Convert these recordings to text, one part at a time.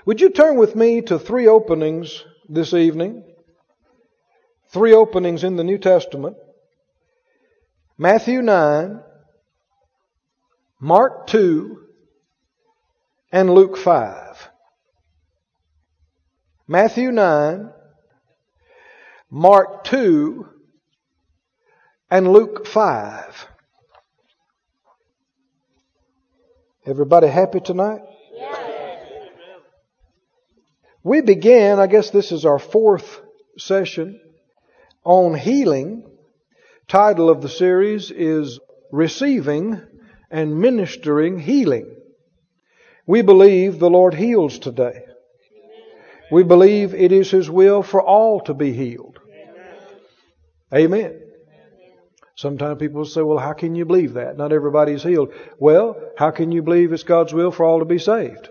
Would you turn with me to 3 openings this evening? 3 openings in the New Testament. Matthew 9, Mark 2, and Luke 5. Matthew 9, Mark 2, and Luke 5. Everybody happy tonight? We began, I guess this is our 4th session, on healing. Title of the series is Receiving and Ministering Healing. We believe the Lord heals today. We believe it is His will for all to be healed. Amen. Sometimes people say, well, how can you believe that? Not everybody's healed. Well, how can you believe it's God's will for all to be saved?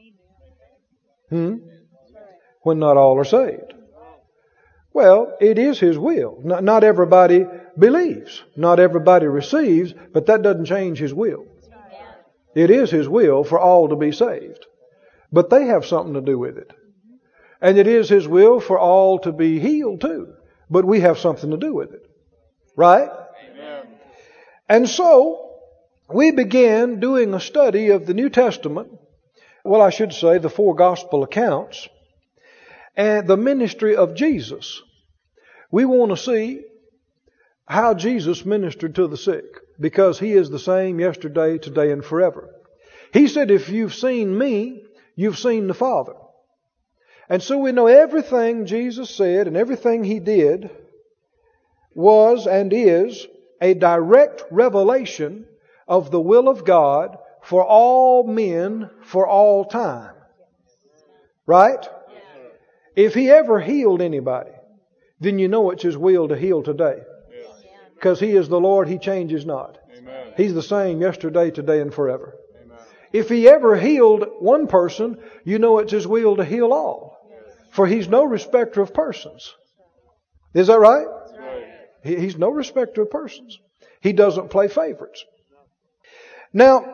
When not all are saved. Well, it is His will. Not everybody believes. Not everybody receives, but that doesn't change His will. It is His will for all to be saved. But they have something to do with it. And it is His will for all to be healed too. But we have something to do with it. Right? Amen. And so, we began doing a study of the New Testament. Well, I should say the 4 gospel accounts. And the ministry of Jesus. We want to see how Jesus ministered to the sick. Because He is the same yesterday, today, and forever. He said, if you've seen me, you've seen the Father. And so we know everything Jesus said and everything He did was and is a direct revelation of the will of God for all men for all time. Right? If He ever healed anybody, then you know it's His will to heal today. Because He is the Lord, He changes not. Amen. He's the same yesterday, today, and forever. Amen. If He ever healed one person, you know it's His will to heal all. For He's no respecter of persons. Is that right? He's no respecter of persons. He doesn't play favorites. Now,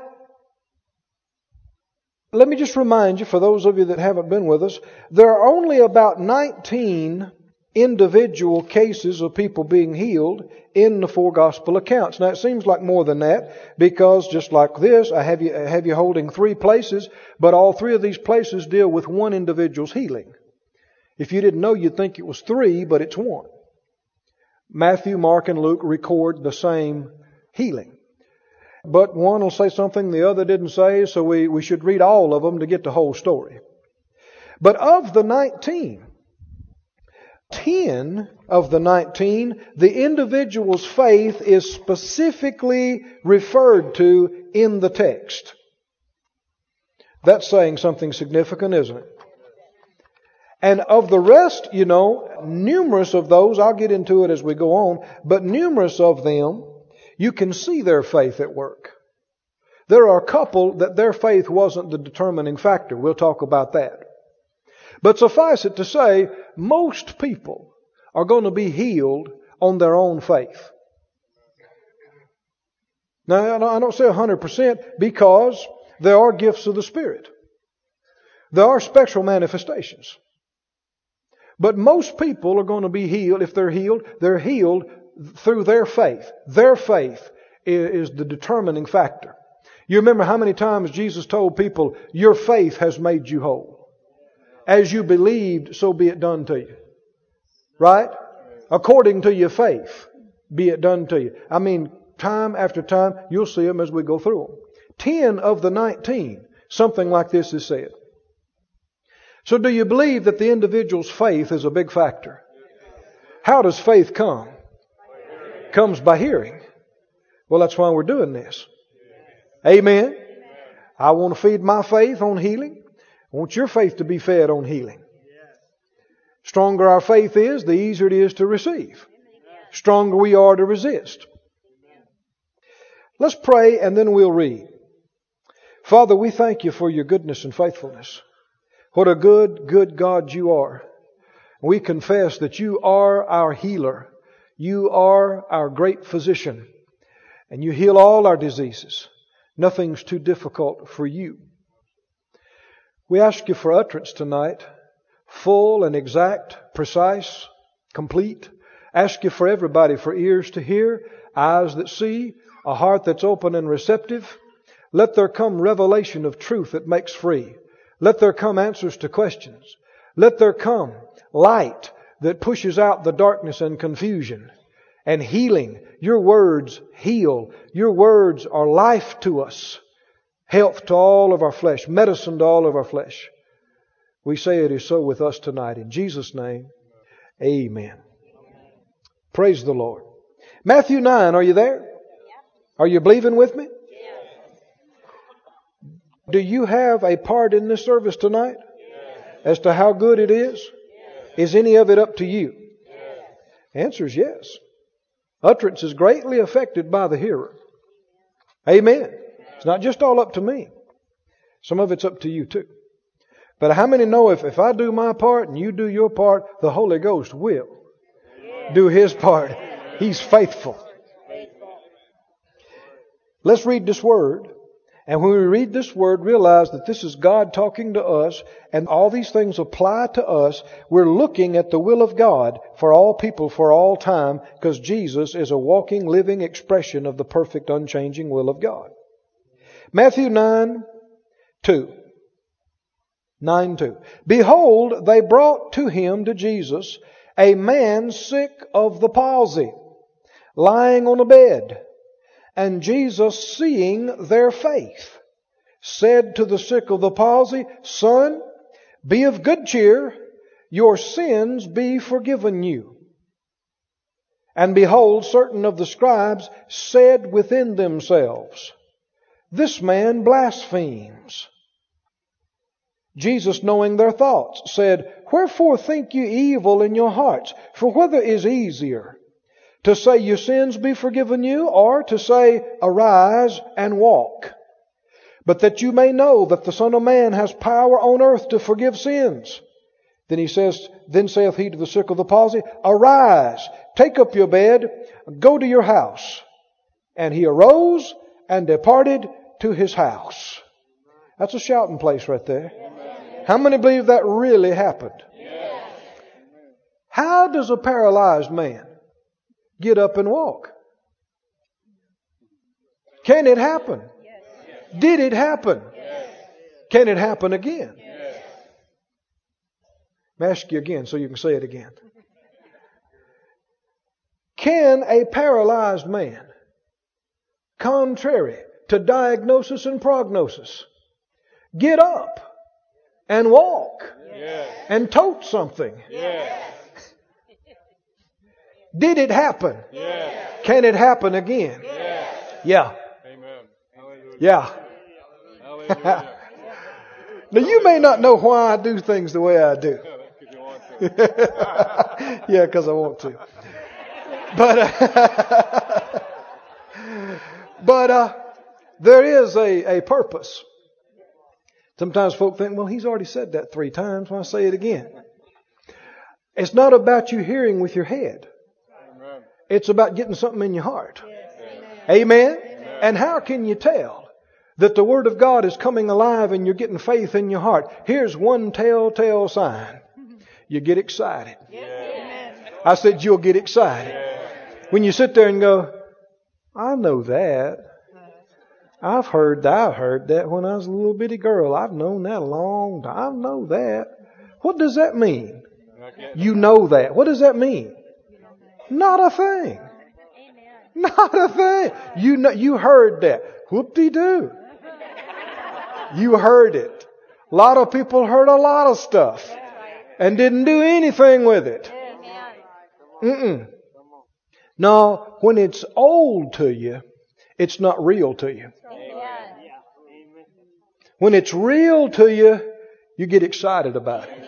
let me just remind you, for those of you that haven't been with us, there are only about 19 individual cases of people being healed in the 4 gospel accounts. Now, it seems like more than that, because just like this, I have you holding 3 places, but all 3 of these places deal with one individual's healing. If you didn't know, you'd think it was 3, but it's 1. Matthew, Mark, and Luke record the same healing. But one will say something the other didn't say, so we should read all of them to get the whole story. But of the 19, 10 of the 19, the individual's faith is specifically referred to in the text. That's saying something significant, isn't it? And of the rest, you know, numerous of those, I'll get into it as we go on, but numerous of them, you can see their faith at work. There are a couple that their faith wasn't the determining factor. We'll talk about that. But suffice it to say, most people are going to be healed on their own faith. Now, I don't say 100% because there are gifts of the Spirit. There are special manifestations. But most people are going to be healed. If they're healed through their faith. Their faith is the determining factor. You remember how many times Jesus told people, your faith has made you whole. As you believed, so be it done to you. Right? According to your faith, be it done to you. I mean, time after time, you'll see them as we go through them. 10 of the 19, something like this is said. So do you believe that the individual's faith is a big factor? How does faith come? Comes by hearing. Well, that's why we're doing this. Amen. I want to feed my faith on healing. I want your faith to be fed on healing. Stronger our faith is, the easier it is to receive. Stronger we are to resist. Let's pray and then we'll read. Father, we thank you for your goodness and faithfulness. What a good, good God you are. We confess that you are our healer. You are our great physician. And you heal all our diseases. Nothing's too difficult for you. We ask you for utterance tonight, full and exact, precise, complete. Ask you for everybody for ears to hear, eyes that see, a heart that's open and receptive. Let there come revelation of truth that makes free. Let there come answers to questions. Let there come light that pushes out the darkness and confusion. And healing. Your words heal. Your words are life to us. Health to all of our flesh. Medicine to all of our flesh. We say it is so with us tonight. In Jesus' name, amen. Praise the Lord. Matthew 9, are you there? Are you believing with me? Do you have a part in this service tonight? As to how good it is? Is any of it up to you? Answer is yes. Utterance is greatly affected by the hearer. Amen. It's not just all up to me. Some of it's up to you too. But how many know if I do my part and you do your part, the Holy Ghost will do His part. He's faithful. Let's read this word. And when we read this word, realize that this is God talking to us, and all these things apply to us. We're looking at the will of God for all people, for all time, because Jesus is a walking, living expression of the perfect, unchanging will of God. Matthew 9:2. 9:2. Behold, they brought to Him, to Jesus, a man sick of the palsy, lying on a bed. And Jesus, seeing their faith, said to the sick of the palsy, Son, be of good cheer, your sins be forgiven you. And behold, certain of the scribes said within themselves, This man blasphemes. Jesus, knowing their thoughts, said, Wherefore think you evil in your hearts? For whether is easier, to say your sins be forgiven you, or to say, Arise and walk? But that you may know that the Son of Man has power on earth to forgive sins. Then saith he to the sick of the palsy, Arise, take up your bed, go to your house. And he arose and departed to his house. That's a shouting place right there. How many believe that really happened? How does a paralyzed man get up and walk? Can it happen? Did it happen? Can it happen again? Let me ask you again so you can say it again. Can a paralyzed man, contrary to diagnosis and prognosis, get up and walk and tote something? Did it happen? Can it happen again? Yeah. Amen. Hallelujah. Yeah. Hallelujah. Now you may not know why I do things the way I do. If you want to. Yeah, because I want to. But there is a purpose. Sometimes folk think, well, he's already said that 3 times. Why say it again? It's not about you hearing with your head. Amen. It's about getting something in your heart. Amen? And how can you tell that the Word of God is coming alive and you're getting faith in your heart? Here's one telltale sign. You get excited. I said you'll get excited. When you sit there and go, I know that. I've heard that when I was a little bitty girl. I've known that a long time. I know that. What does that mean? You know that. What does that mean? Not a thing. Not a thing. You heard that. Whoop-de-doo. You heard it. A lot of people heard a lot of stuff and didn't do anything with it. No, when it's old to you, it's not real to you. When it's real to you, you get excited about it.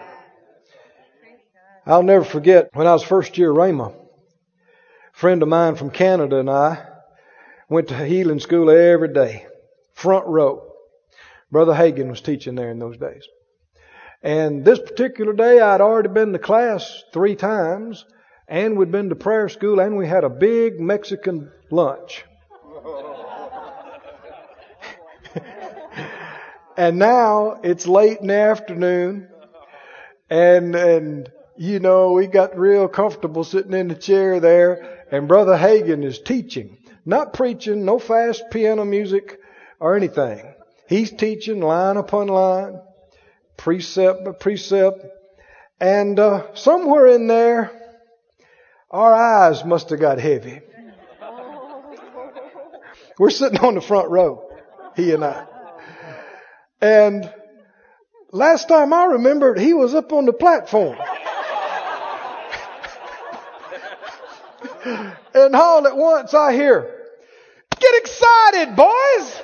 I'll never forget when I was first year Rhema. A friend of mine from Canada and I went to healing school every day. Front row. Brother Hagin was teaching there in those days. And this particular day I'd already been to class 3 times, and we'd been to prayer school, and we had a big Mexican lunch. And now it's late in the afternoon. And you know, we got real comfortable sitting in the chair there. And Brother Hagin is teaching. Not preaching, no fast piano music or anything. He's teaching line upon line, precept by precept. And somewhere in there, our eyes must have got heavy. We're sitting on the front row, he and I. And last time I remembered, he was up on the platform. And all at once I hear, "Get excited, boys!"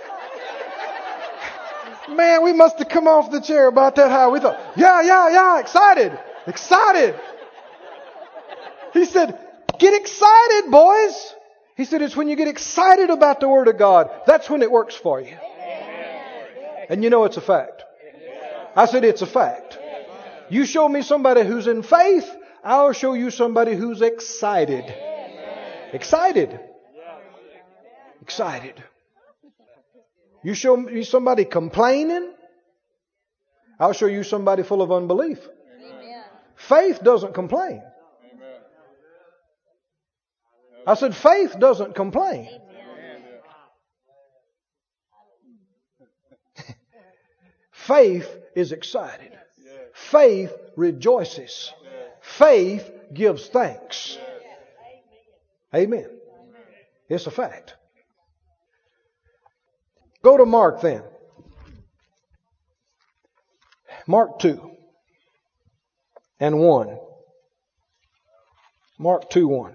Man, we must have come off the chair about that high. We thought, yeah, excited. He said, "Get excited, boys." He said, it's when you get excited about the Word of God, that's when it works for you. And you know it's a fact. I said it's a fact. You show me somebody who's in faith, I'll show you somebody who's excited. Excited. You show me somebody complaining, I'll show you somebody full of unbelief. Faith doesn't complain. I said faith doesn't complain. Faith is excited. Faith rejoices. Faith gives thanks. Amen. It's a fact. Go to Mark then. Mark 2 and 1. Mark 2:1.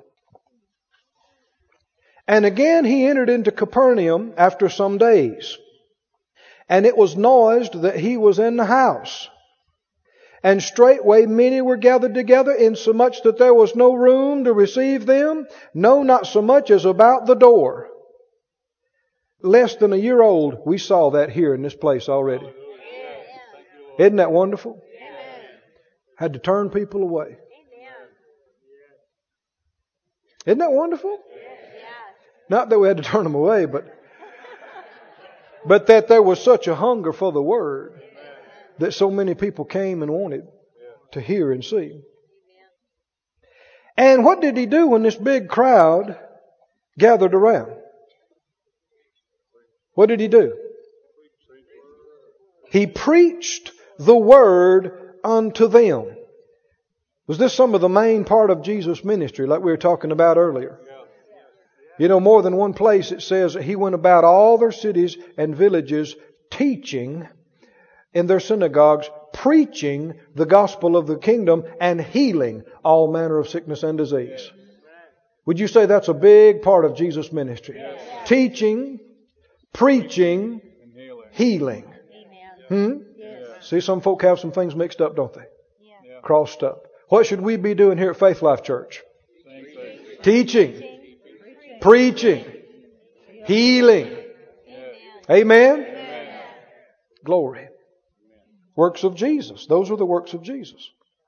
And again he entered into Capernaum after some days. And it was noised that he was in the house. And straightway many were gathered together, insomuch that there was no room to receive them, no, not so much as about the door. Less than a year old, we saw that here in this place already. Isn't that wonderful? Had to turn people away. Isn't that wonderful? Not that we had to turn them away, but that there was such a hunger for the Word that so many people came and wanted to hear and see. And what did he do when this big crowd gathered around? What did he do? He preached the Word unto them. Was this some of the main part of Jesus' ministry, like we were talking about earlier? You know, more than one place it says that he went about all their cities and villages teaching in their synagogues, preaching the gospel of the kingdom and healing all manner of sickness and disease. Would you say that's a big part of Jesus' ministry? Yes. Teaching, preaching, healing. Yes. See, some folk have some things mixed up, don't they? Yeah. Crossed up. What should we be doing here at Faith Life Church? Teaching. Preaching. Healing. Amen? Glory. Works of Jesus. Those are the works of Jesus.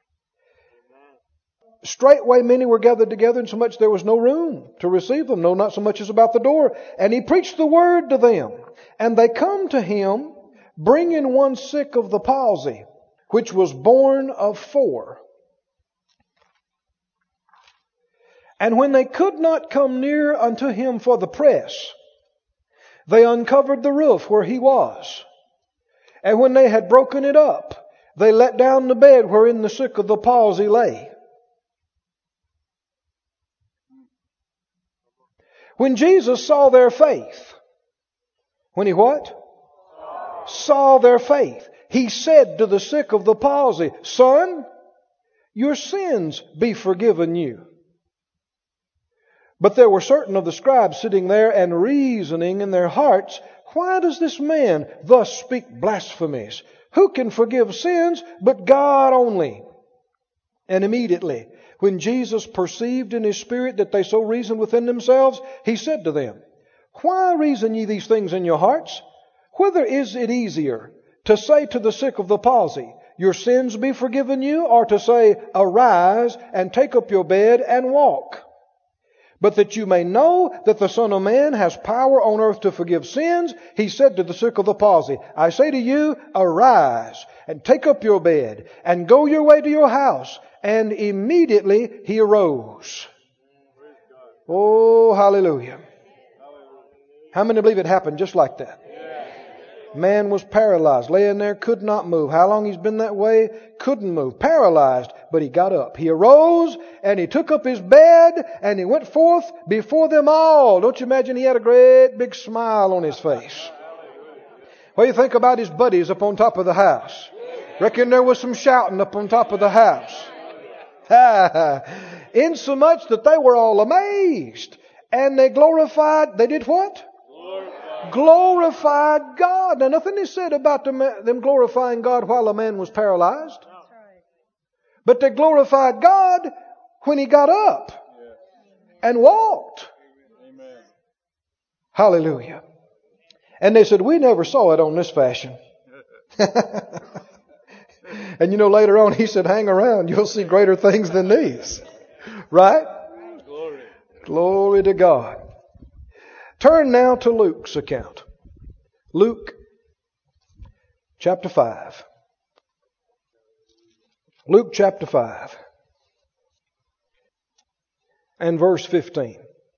Straightway many were gathered together, insomuch there was no room to receive them, no, not so much as about the door. And he preached the word to them. And they come to him, bringing one sick of the palsy, which was born of 4. And when they could not come near unto him for the press, they uncovered the roof where he was. And when they had broken it up, they let down the bed wherein the sick of the palsy lay. When Jesus saw their faith, when he what? Saw their faith, he said to the sick of the palsy, "Son, your sins be forgiven you." But there were certain of the scribes sitting there and reasoning in their hearts, "Why does this man thus speak blasphemies? Who can forgive sins but God only?" And immediately, when Jesus perceived in his spirit that they so reasoned within themselves, he said to them, "Why reason ye these things in your hearts? Whether is it easier to say to the sick of the palsy, your sins be forgiven you, or to say, arise and take up your bed and walk? But that you may know that the Son of Man has power on earth to forgive sins, he said to the sick of the palsy, I say to you, arise and take up your bed and go your way to your house. And immediately he arose. Oh, hallelujah. How many believe it happened just like that? Man was paralyzed, laying there, could not move. How long he's been that way? Couldn't move. Paralyzed, but he got up. He arose and he took up his bed and he went forth before them all. Don't you imagine he had a great big smile on his face? What do you think about his buddies up on top of the house? Reckon there was some shouting up on top of the house. Insomuch that they were all amazed. And they glorified, they did what? Glorified God. Now nothing is said about them glorifying God while a man was paralyzed. But they glorified God when he got up and walked. Hallelujah. And they said, we never saw it on this fashion. And you know, later on he said, hang around, you'll see greater things than these. Right? Glory to God. Turn now to Luke's account. Luke chapter 5. Luke chapter 5 and verse 15.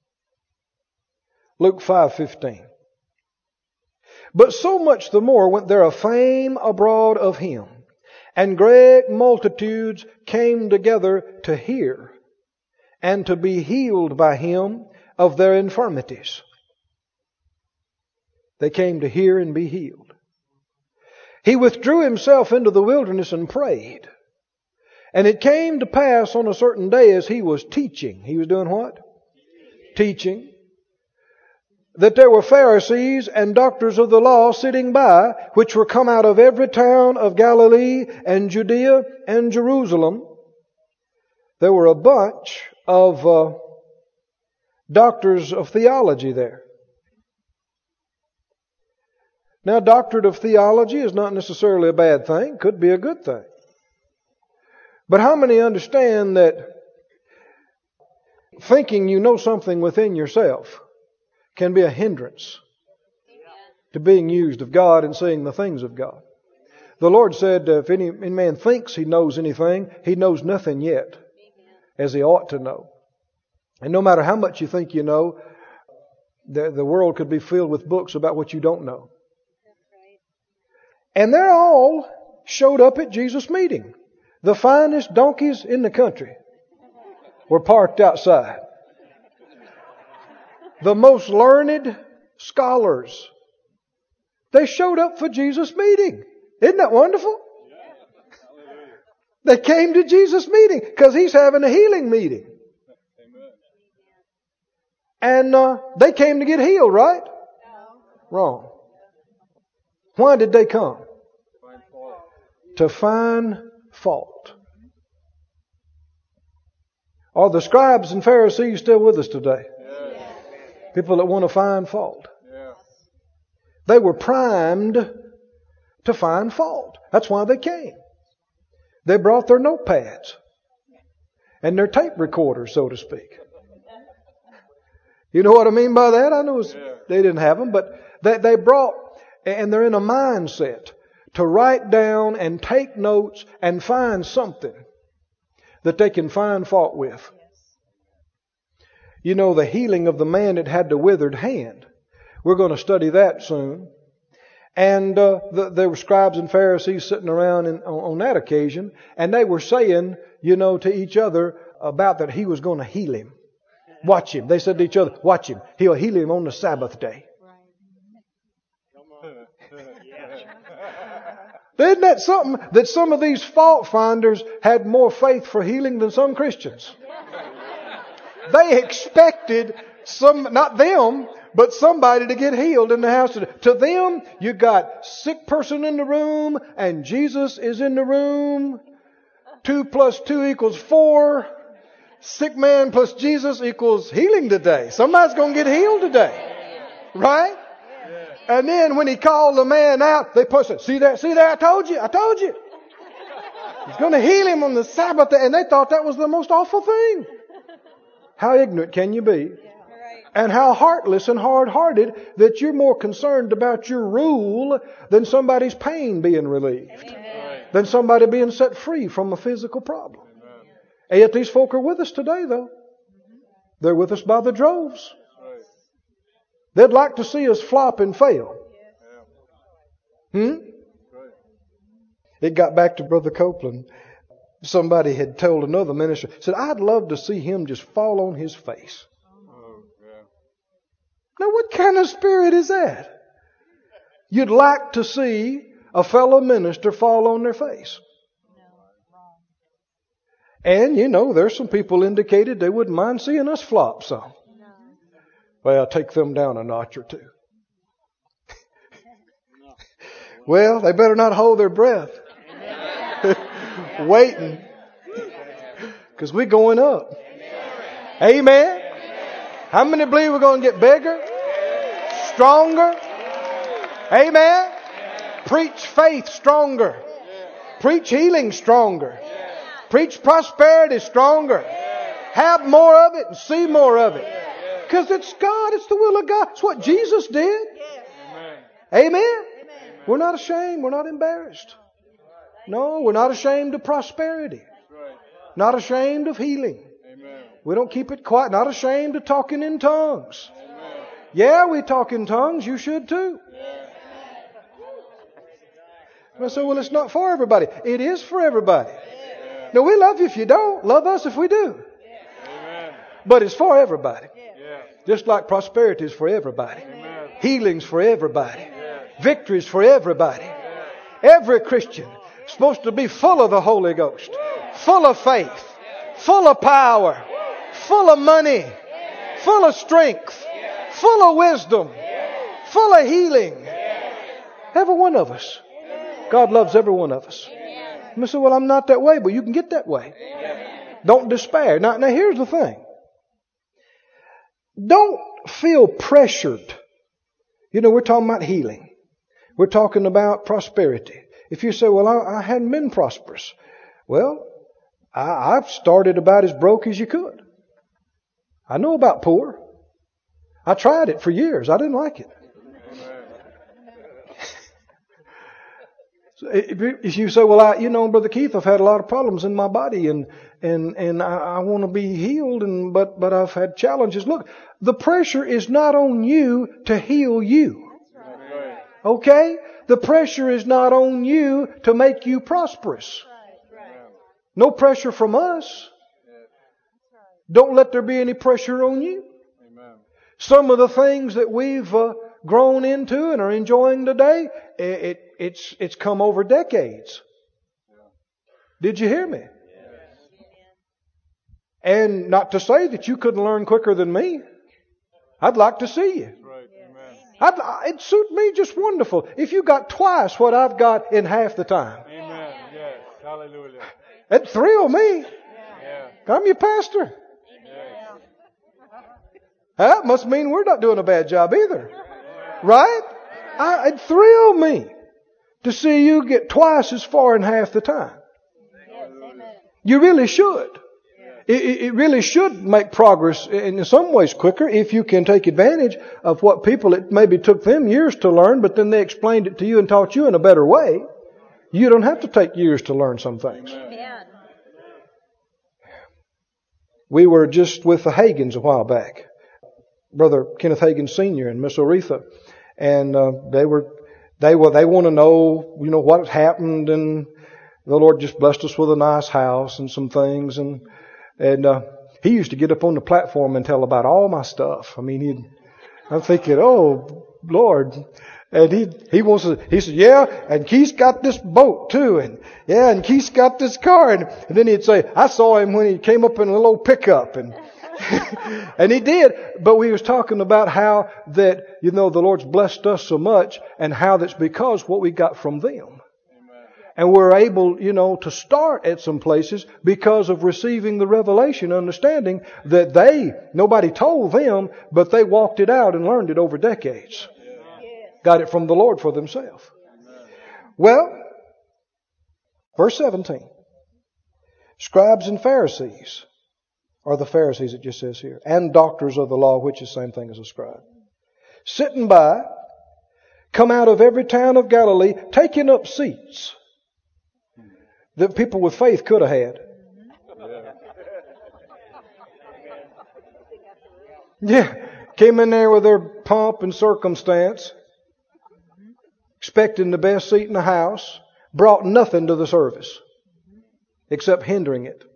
Luke 5:15. But so much the more went there a fame abroad of him, and great multitudes came together to hear and to be healed by him of their infirmities. They came to hear and be healed. He withdrew himself into the wilderness and prayed. And it came to pass on a certain day as he was teaching. He was doing what? Teaching. That there were Pharisees and doctors of the law sitting by, which were come out of every town of Galilee and Judea and Jerusalem. There were a bunch of doctors of theology there. Now, doctorate of theology is not necessarily a bad thing. Could be a good thing. But how many understand that thinking you know something within yourself can be a hindrance to being used of God and seeing the things of God? The Lord said, if any man thinks he knows anything, he knows nothing yet, as he ought to know. And no matter how much you think you know, the world could be filled with books about what you don't know. And they all showed up at Jesus' meeting. The finest donkeys in the country were parked outside. The most learned scholars, they showed up for Jesus' meeting. Isn't that wonderful? They came to Jesus' meeting because he's having a healing meeting. And they came to get healed, right? Wrong. Why did they come? To find fault. Are the scribes and Pharisees still with us today? Yes. People that want to find fault. Yes. They were primed to find fault. That's why they came. They brought their notepads and their tape recorders, so to speak. You know what I mean by that? I know they didn't have them, but they brought, and they're in a mindset to write down and take notes and find something that they can find fault with. You know, the healing of the man that had the withered hand. We're going to study that soon. And there were scribes and Pharisees sitting around on that occasion, and they were saying, you know, to each other about that he was going to heal him. Watch him. They said to each other, watch him. He'll heal him on the Sabbath day. Isn't that something that some of these fault finders had more faith for healing than some Christians? They expected not them, but somebody to get healed in the house. To them, you got sick person in the room and Jesus is in the room. 2 + 2 = 4. Sick man plus Jesus equals healing today. Somebody's going to get healed today. Right? And then when he called the man out, they said, see there, I told you. He's going to heal him on the Sabbath. And they thought that was the most awful thing. How ignorant can you be? And how heartless and hard-hearted that you're more concerned about your rule than somebody's pain being relieved, than somebody being set free from a physical problem. And yet these folk are with us today, though. They're with us by the droves. They'd like to see us flop and fail. It got back to Brother Copeland. Somebody had told another minister, said, I'd love to see him just fall on his face. Now, what kind of spirit is that? You'd like to see a fellow minister fall on their face. And, you know, there's some people indicated they wouldn't mind seeing us flop some. Well, take them down a notch or two. Well, they better not hold their breath. Waiting. Because we're going up. Amen. How many believe we're going to get bigger? Stronger? Amen. Preach faith stronger. Preach healing stronger. Preach prosperity stronger. Have more of it and see more of it. Because it's God. It's the will of God. It's what Jesus did. Amen. We're not ashamed. We're not embarrassed. No, we're not ashamed of prosperity. Not ashamed of healing. We don't keep it quiet. Not ashamed of talking in tongues. Yeah, we talk in tongues. You should too. I say, well, it's not for everybody. It is for everybody. Now, we love you if you don't. Love us if we do. But it's for everybody. Just like prosperity is for everybody. Healing's for everybody. Victory's for everybody. Every Christian is supposed to be full of the Holy Ghost. Full of faith. Full of power. Full of money. Full of strength. Full of wisdom. Full of healing. Every one of us. God loves every one of us. You say, well, I'm not that way, but you can get that way. Don't despair. Now here's the thing. Don't feel pressured. You know, we're talking about healing. We're talking about prosperity. If you say, well, I hadn't been prosperous. Well, I've started about as broke as you could. I know about poor. I tried it for years. I didn't like it. If you say, well, Brother Keith, I've had a lot of problems in my body and I want to be healed, but I've had challenges. Look, the pressure is not on you to heal you. Okay? The pressure is not on you to make you prosperous. No pressure from us. Don't let there be any pressure on you. Some of the things that we've grown into and are enjoying today, it's come over decades. Did you hear me? And not to say that you couldn't learn quicker than me. I'd like to see you. It'd suit me just wonderful if you got twice what I've got in half the time. Amen. Yes. Hallelujah. It'd thrill me. I'm your pastor. That must mean we're not doing a bad job either. Right? It'd thrill me to see you get twice as far in half the time. You really should. It really should make progress in some ways quicker if you can take advantage of what people, it maybe took them years to learn, but then they explained it to you and taught you in a better way. You don't have to take years to learn some things. We were just with the Hagins a while back. Brother Kenneth Hagin Sr. and Miss Oretha. And they want to know, what happened, and the Lord just blessed us with a nice house and some things, and he used to get up on the platform and tell about all my stuff. I mean, I'm thinking, oh Lord, and he said, yeah, and Keith's got this boat too, and yeah, and Keith's got this car, and then he'd say, I saw him when he came up in a little pickup, and and he did, but we was talking about how that, the Lord's blessed us so much, and how that's because what we got from them. And we're able, to start at some places because of receiving the revelation, understanding that nobody told them, but they walked it out and learned it over decades. Got it from the Lord for themselves. Well, verse 17. Scribes and Pharisees or the Pharisees, it just says here, and doctors of the law, which is the same thing as a scribe, sitting by, come out of every town of Galilee, taking up seats that people with faith could have had. Yeah, came in there with their pomp and circumstance, expecting the best seat in the house, brought nothing to the service except hindering it.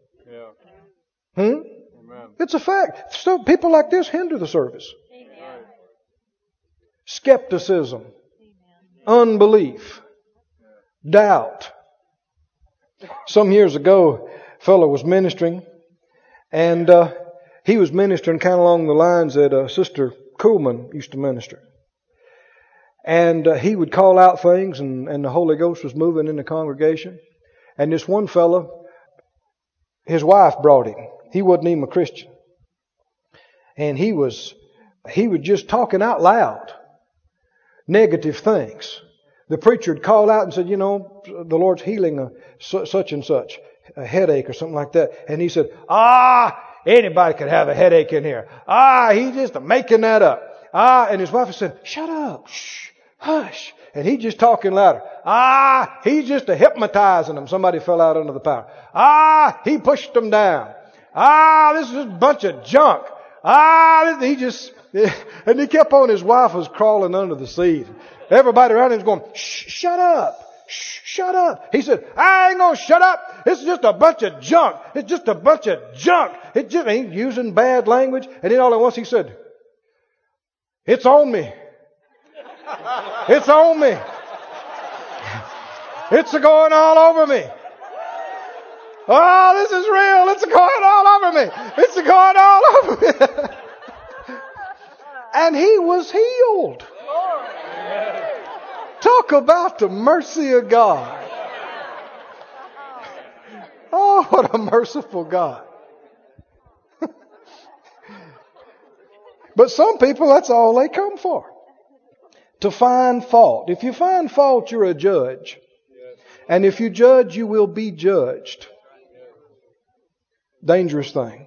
It's a fact. So people like this hinder the service. Skepticism, unbelief, doubt. Some years ago, a fellow was ministering, and he was ministering kind of along the lines that Sister Kuhlman used to minister. And he would call out things, and the Holy Ghost was moving in the congregation. And this one fellow, his wife brought him. He wasn't even a Christian. And he was just talking out loud negative things. The preacher would call out and said, you know, the Lord's healing such and such, a headache or something like that. And he said, anybody could have a headache in here. He's just making that up. And his wife said, shut up, shh, hush. And he's just talking louder. He's just hypnotizing them. Somebody fell out under the power. He pushed them down. This is a bunch of junk. And he kept on, his wife was crawling under the seat. Everybody around him was going, shh, shut up. Shh, shut up. He said, I ain't going to shut up. It's just a bunch of junk. It's just a bunch of junk. It just ain't using bad language. And then all at once he said, it's on me. It's on me. It's going all over me. Oh, this is real. It's going all over me. It's going all over me. And he was healed. Talk about the mercy of God. Oh, what a merciful God. But some people, that's all they come for. To find fault. If you find fault, you're a judge. And if you judge, you will be judged. Dangerous thing.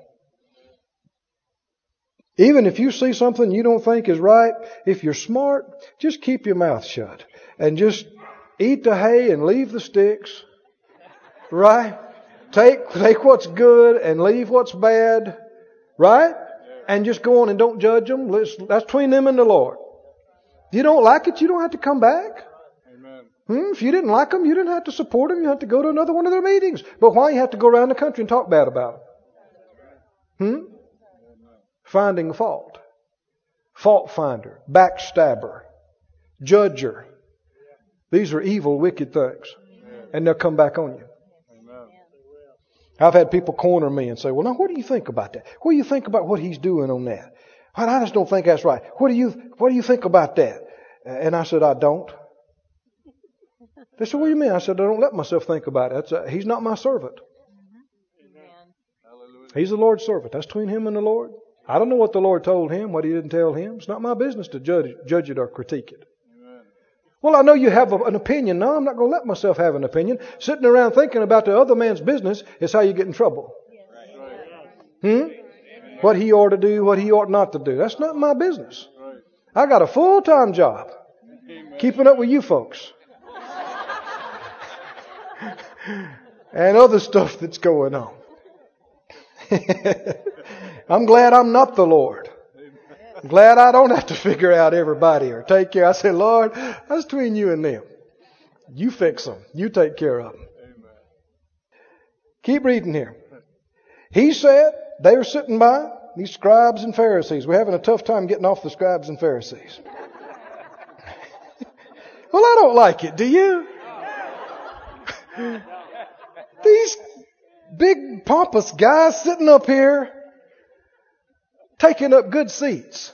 Even if you see something you don't think is right, if you're smart, just keep your mouth shut. And just eat the hay and leave the sticks. Right? Take what's good and leave what's bad. Right? And just go on and don't judge them. That's between them and the Lord. If you don't like it, you don't have to come back. If you didn't like them, you didn't have to support them. You had to go to another one of their meetings. But why you have to go around the country and talk bad about them? Finding fault. Fault finder. Backstabber. Judger. These are evil, wicked things. And they'll come back on you. I've had people corner me and say, well, now what do you think about that? What do you think about what he's doing on that? I just don't think that's right. What do you think about that? And I said, I don't. They said, what do you mean? I said, I don't let myself think about it. He's not my servant. He's the Lord's servant. That's between him and the Lord. I don't know what the Lord told him, what he didn't tell him. It's not my business to judge it or critique it. Well, I know you have an opinion. No, I'm not going to let myself have an opinion. Sitting around thinking about the other man's business is how you get in trouble. What he ought to do, what he ought not to do. That's not my business. I got a full-time job keeping up with you folks. And other stuff that's going on. I'm glad I'm not the Lord. I'm glad I don't have to figure out everybody or take care. I say, Lord, that's between you and them. You fix them. You take care of them. Keep reading here. He said, they were sitting by, these scribes and Pharisees. We're having a tough time getting off the scribes and Pharisees. Well, I don't like it. Do you? These big pompous guys sitting up here taking up good seats.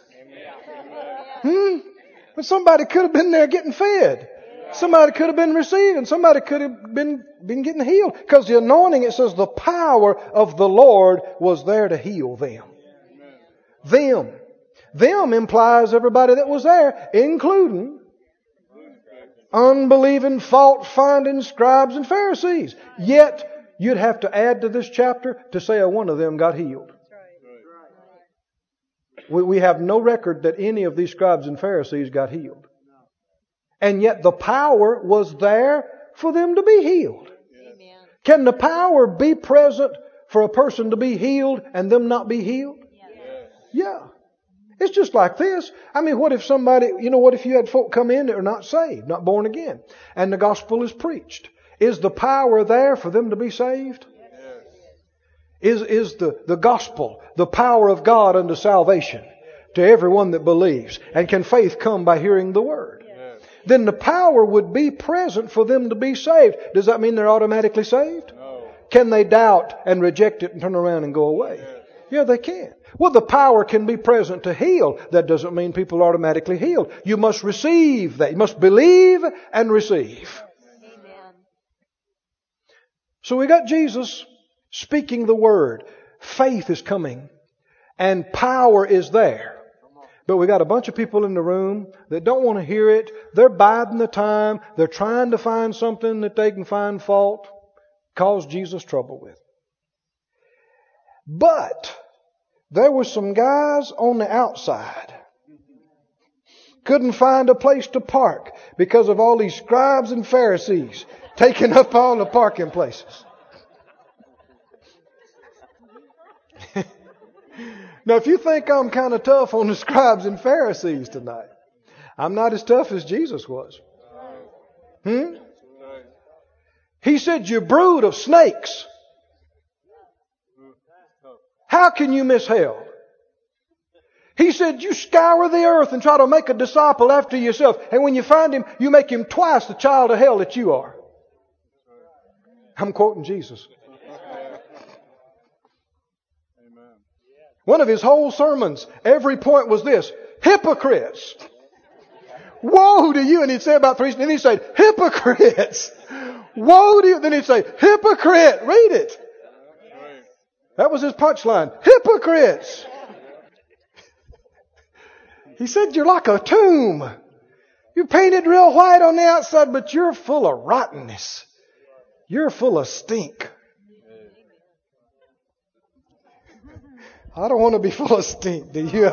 But somebody could have been there getting fed. Somebody could have been receiving. Somebody could have been getting healed. Because the anointing, it says the power of the Lord was there to heal them. Them. Them implies everybody that was there, including unbelieving, fault-finding scribes and Pharisees. Yet, you'd have to add to this chapter to say one of them got healed. We have no record that any of these scribes and Pharisees got healed. And yet the power was there for them to be healed. Amen. Can the power be present for a person to be healed and them not be healed? Yeah. It's just like this. I mean, what if somebody, what if you had folk come in that are not saved, not born again, and the gospel is preached? Is the power there for them to be saved? Is the gospel the power of God unto salvation to everyone that believes? And can faith come by hearing the word? Then the power would be present for them to be saved. Does that mean they're automatically saved? No. Can they doubt and reject it and turn around and go away? Yeah, they can. Well, the power can be present to heal. That doesn't mean people are automatically healed. You must receive that. You must believe and receive. Amen. So we got Jesus speaking the word. Faith is coming. And power is there. But we got a bunch of people in the room that don't want to hear it. They're biding the time. They're trying to find something that they can find fault, cause Jesus trouble with. But there were some guys on the outside. Couldn't find a place to park because of all these scribes and Pharisees taking up all the parking places. Now, if you think I'm kind of tough on the scribes and Pharisees tonight, I'm not as tough as Jesus was. He said, "You brood of snakes. How can you miss hell?" He said, "You scour the earth and try to make a disciple after yourself. And when you find him, you make him twice the child of hell that you are." I'm quoting Jesus. One of his whole sermons, every point was this: hypocrites. Woe to you. And he'd say about three, and he'd say, hypocrites. Woe to you. Then he'd say, hypocrite. Read it. That was his punchline. Hypocrites. He said, "You're like a tomb. You're painted real white on the outside, but you're full of rottenness. You're full of stink." I don't want to be full of stink, do you?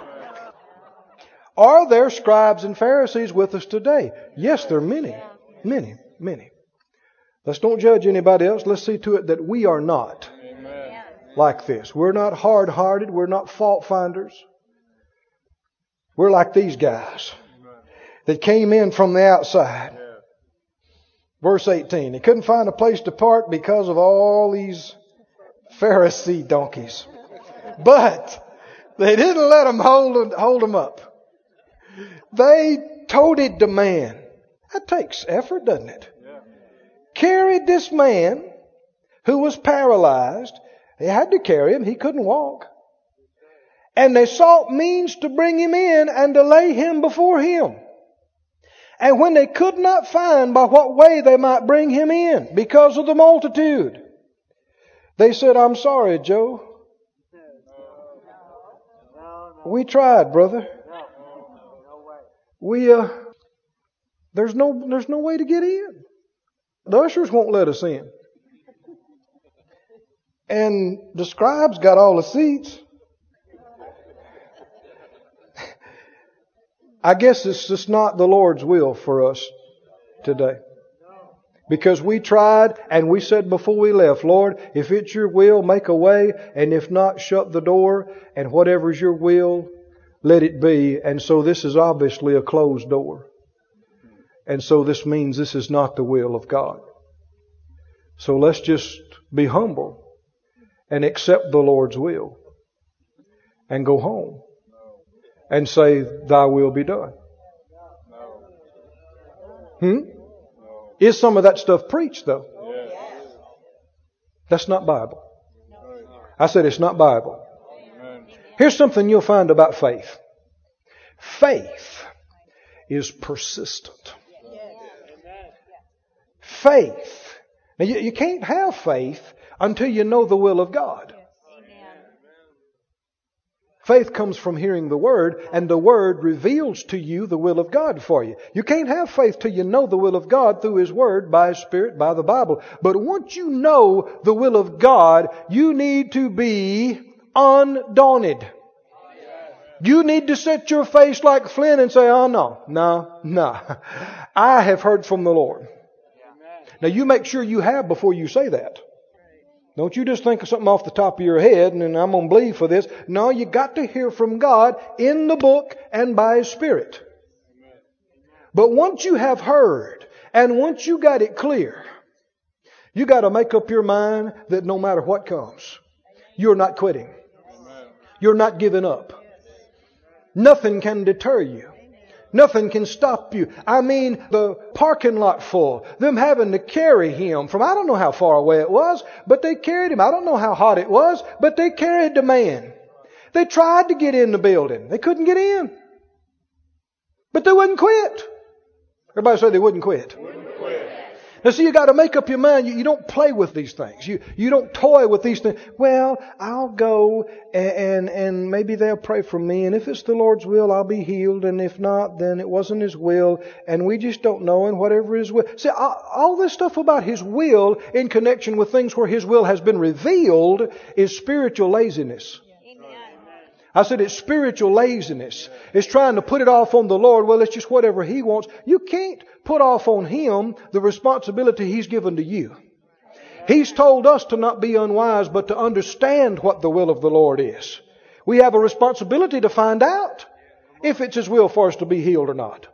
Are there scribes and Pharisees with us today? Yes, there are many. Many, many. Let's don't judge anybody else. Let's see to it that we are not like this. We're not hard-hearted. We're not fault finders. We're like these guys that came in from the outside. Verse 18. They couldn't find a place to park because of all these Pharisee donkeys. But they didn't let them hold them up. They toted the man. That takes effort, doesn't it? Carried this man who was paralyzed. They had to carry him. He couldn't walk. And they sought means to bring him in and to lay him before him. And when they could not find by what way they might bring him in because of the multitude, they said, "I'm sorry, Joe. We tried, brother. There's no way to get in. The ushers won't let us in. And the scribes got all the seats. I guess it's just not the Lord's will for us today. Because we tried and we said before we left, Lord, if it's your will, make a way. And if not, shut the door. And whatever's your will, let it be. And so this is obviously a closed door. And so this means this is not the will of God. So let's just be humble and accept the Lord's will and go home and say, "Thy will be done." Is some of that stuff preached though? That's not Bible. I said it's not Bible. Here's something you'll find about faith. Faith is persistent. Faith. Now you can't have faith until you know the will of God. Faith comes from hearing the Word, and the Word reveals to you the will of God for you. You can't have faith till you know the will of God through His Word, by His Spirit, by the Bible. But once you know the will of God, you need to be undaunted. You need to set your face like flint and say, oh no. I have heard from the Lord. Now you make sure you have before you say that. Don't you just think of something off the top of your head and I'm going to believe for this. No, you got to hear from God in the book and by His Spirit. But once you have heard and once you got it clear, you got to make up your mind that no matter what comes, you're not quitting. You're not giving up. Nothing can deter you. Nothing can stop you. I mean, the parking lot full, them having to carry him from, I don't know how far away it was, but they carried him. I don't know how hot it was, but they carried the man. They tried to get in the building. They couldn't get in. But they wouldn't quit. Everybody say they wouldn't quit. Now see, you got to make up your mind. You don't play with these things. You don't toy with these things. Well, I'll go and maybe they'll pray for me. And if it's the Lord's will, I'll be healed. And if not, then it wasn't His will. And we just don't know. And whatever His will. See, all this stuff about His will in connection with things where His will has been revealed is spiritual laziness. I said it's spiritual laziness. It's trying to put it off on the Lord. Well, it's just whatever He wants. You can't put off on Him the responsibility He's given to you. He's told us to not be unwise, but to understand what the will of the Lord is. We have a responsibility to find out if it's His will for us to be healed or not.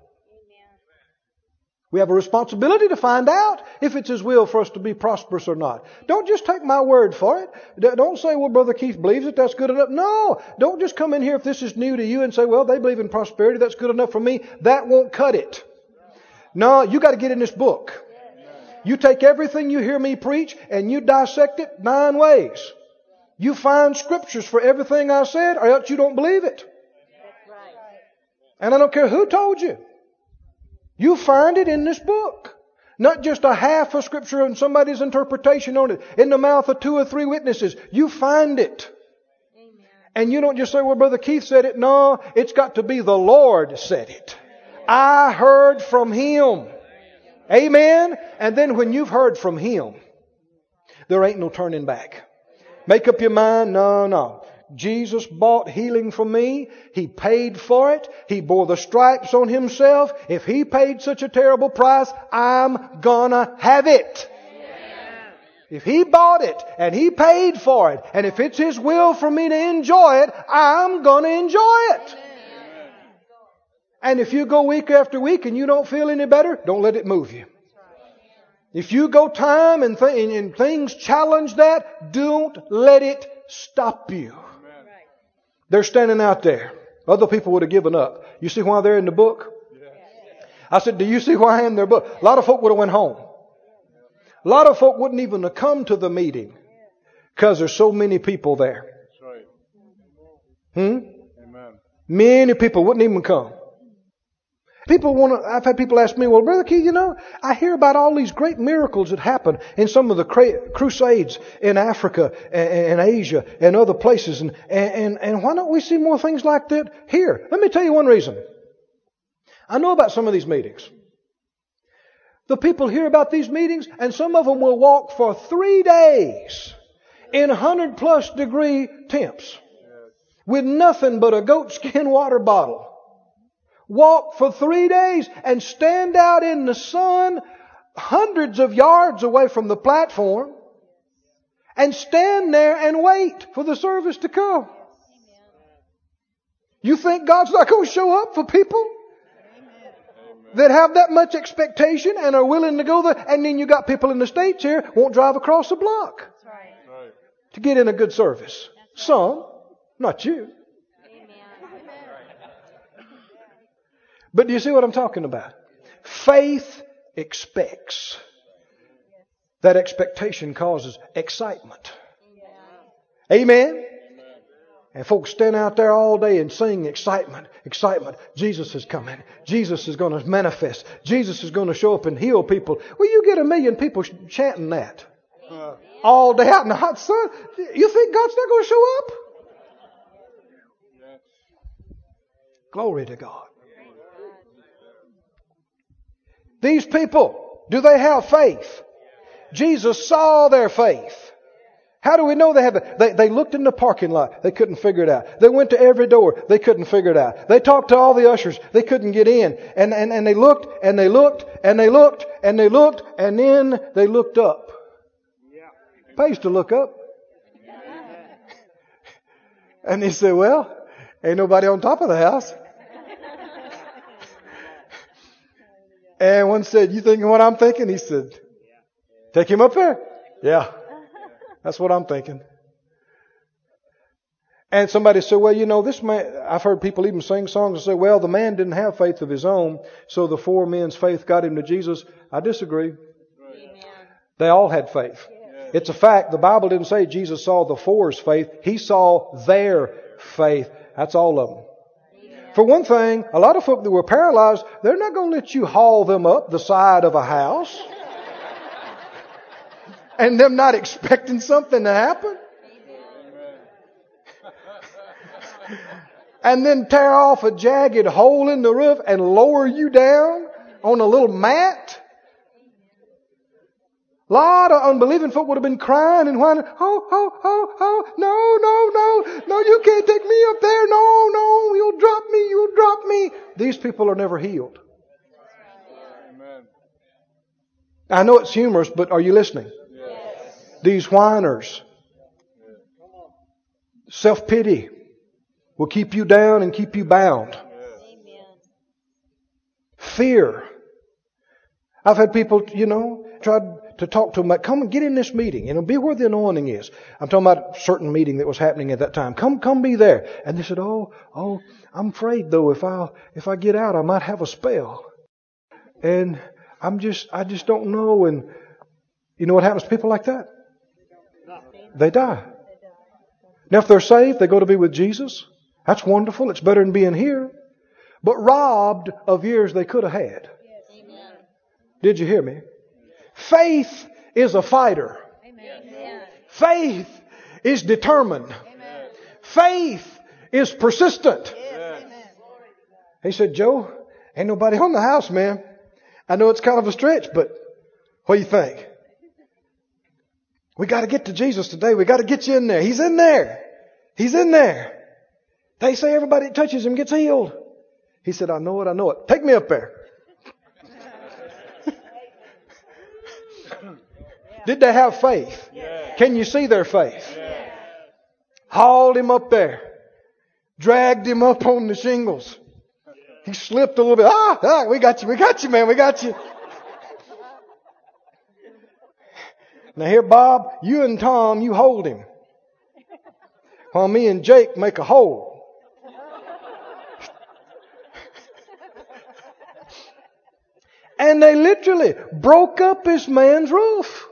We have a responsibility to find out if it's His will for us to be prosperous or not. Don't just take my word for it. Don't say, well, Brother Keith believes it, that's good enough. No, don't just come in here if this is new to you and say, well, they believe in prosperity, that's good enough for me. That won't cut it. No, you got to get in this book. You take everything you hear me preach and you dissect it 9 ways. You find scriptures for everything I said or else you don't believe it. And I don't care who told you. You find it in this book. Not just a half of scripture and somebody's interpretation on it. In the mouth of 2 or 3 witnesses. You find it. Amen. And you don't just say, well, Brother Keith said it. No, it's got to be the Lord said it. I heard from Him. Amen. And then when you've heard from Him, there ain't no turning back. Make up your mind. No. Jesus bought healing for me. He paid for it. He bore the stripes on Himself. If He paid such a terrible price, I'm gonna have it. Amen. If He bought it and He paid for it, and if it's His will for me to enjoy it, I'm gonna enjoy it. Amen. And if you go week after week and you don't feel any better, don't let it move you. If you go time and things challenge that, don't let it stop you. They're standing out there. Other people would have given up. You see why they're in the book? I said, do you see why in their book? A lot of folk would have went home. A lot of folk wouldn't even have come to the meeting because there's so many people there. Many people wouldn't even come. I've had people ask me, well, Brother Keith, I hear about all these great miracles that happen in some of the crusades in Africa and Asia and other places. And why don't we see more things like that here? Let me tell you one reason. I know about some of these meetings. The people hear about these meetings and some of them will walk for 3 days in 100+ degree temps with nothing but a goatskin water bottle. Walk for 3 days and stand out in the sun hundreds of yards away from the platform and stand there and wait for the service to come. You think God's not going to show up for people that have that much expectation and are willing to go there? And then you got people in the States here won't drive across the block to get in a good service. Some, not you. But do you see what I'm talking about? Faith expects. That expectation causes excitement. Amen? And folks stand out there all day and sing excitement. Jesus is coming. Jesus is going to manifest. Jesus is going to show up and heal people. Well, you get 1 million people chanting that all day out in the hot sun. You think God's not going to show up? Glory to God. These people, do they have faith? Jesus saw their faith. How do we know they have it? They looked in the parking lot. They couldn't figure it out. They went to every door. They couldn't figure it out. They talked to all the ushers. They couldn't get in. And they looked and they looked and they looked and they looked and then they looked up. Pays to look up. And they said, well, ain't nobody on top of the house. And one said, you thinking what I'm thinking? He said, take him up there. Yeah. That's what I'm thinking. And somebody said, well, you know, this man, I've heard people even sing songs and say, well, the man didn't have faith of his own, so the four men's faith got him to Jesus. I disagree. Amen. They all had faith. Yeah. It's a fact. The Bible didn't say Jesus saw the four's faith. He saw their faith. That's all of them. Yeah. For one thing, a lot of folk that were paralyzed, they're not going to let you haul them up the side of a house. And them not expecting something to happen. And then tear off a jagged hole in the roof and lower you down on a little mat. A lot of unbelieving folk would have been crying and whining, no, you can't take me up there. No, you'll drop me. These people are never healed. Amen. I know it's humorous, but are you listening? These whiners, self-pity will keep you down and keep you bound. Fear. I've had people, tried to talk to them about, come and get in this meeting, be where the anointing is. I'm talking about a certain meeting that was happening at that time. Come be there. And they said, oh, I'm afraid though, if I get out, I might have a spell. And I just don't know. And you know what happens to people like that? They die. Now if they're saved, they go to be with Jesus. That's wonderful. It's better than being here. But robbed of years they could have had. Amen. Did you hear me? Faith is a fighter. Amen. Faith is determined. Amen. Faith is persistent. Yes. He said, Joe, ain't nobody on the house, man. I know it's kind of a stretch, but what do you think? We got to get to Jesus today. We got to get you in there. He's in there. He's in there. They say everybody that touches him gets healed. He said, I know it. Take me up there. Did they have faith? Yeah. Can you see their faith? Yeah. Hauled him up there. Dragged him up on the shingles. He slipped a little bit. We got you, man. We got you. Now here, Bob, you and Tom, you hold him. While me and Jake make a hole. And they literally broke up this man's roof.